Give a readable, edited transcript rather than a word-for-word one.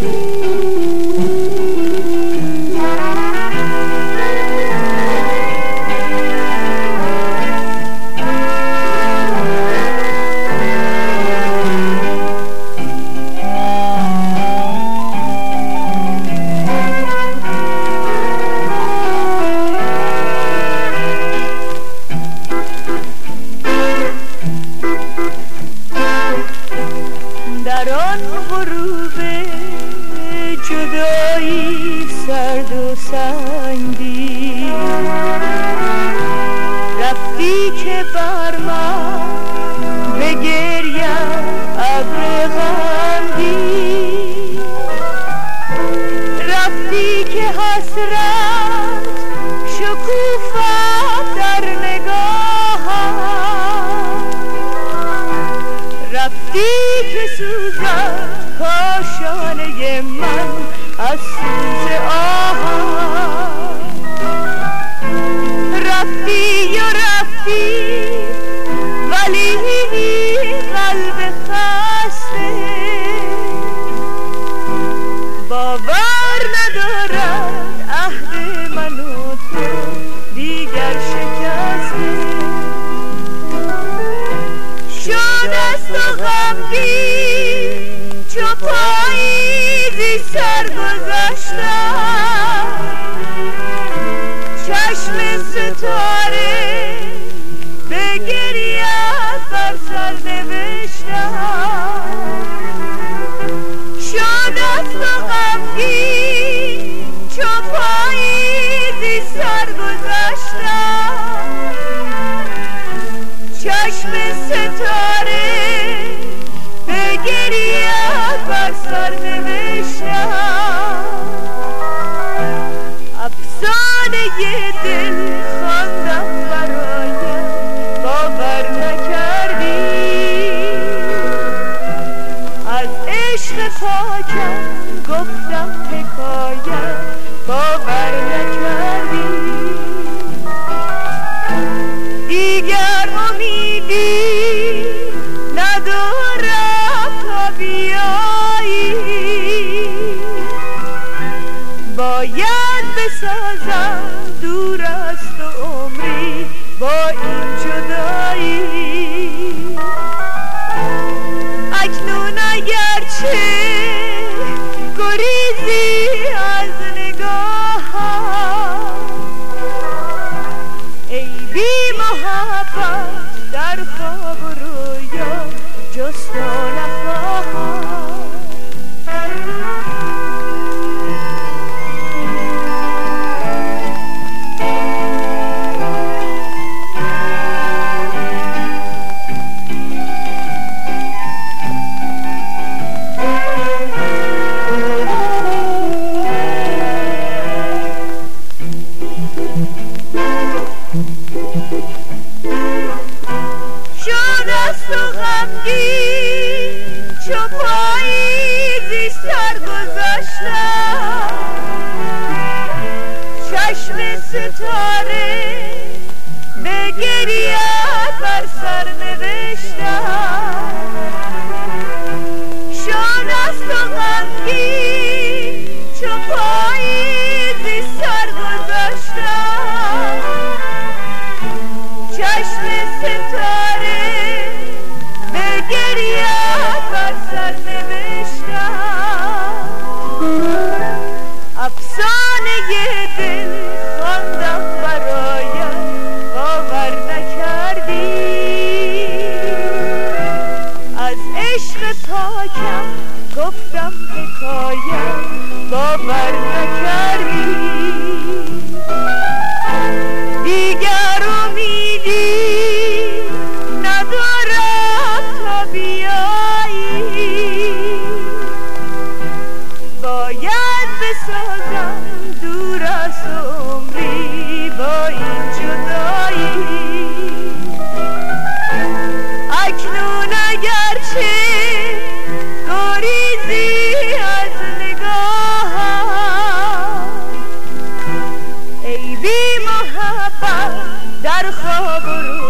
جدایی سرد و سنگی رفتی که بر من بگریم ابر غمگین، رفتی که حسرت شکوفت در نگاهم، رفتی که سوزد کاشانه من از سوز آهم، رفتی و رفتی ولی قلب خسته باور ندارد عهد من و تو دیگر شکسته شد از تو غمگین چو پاییزی سر گذاشتم، چشم ستاره به گریه‌ات بر سر نوشتم، شد از تو غمگین چو پاییزی سر گذاشتم، چشم ستاره به گریه‌ات بر سر نوشتم، افسانه دل خواندم برایم باور نکردی، از عشق پاکم گفتم حکایت باور نکردی، دیگر امیدی ندارم تا بیایی، باید بسازم دور از تو عمری با این جدایی، اکنون اگرچه گریزی از نگاهم، ای بی محبت در خواب و رویا جز تو نخواهم. شد از تو غمگین چو پاییزی سر گذاشتم، چشم ستاره به گریه‌ات بر سر نوشتم، شد از تو غمگین چو پاییزی سر گذاشتم، چشم ستاره به گریه‌ات بر سر نوشتم، افسانه دل خواندم برایم باور نکردی، از عشق پاکم گفتم حکایت باور نکردی، دیگر امیدی ندارم تا بیایی، باید بسازم دور از عمری با این جدایی، اکنون اگرچه گریزی از نگاهم، ای بی محبت در خواب و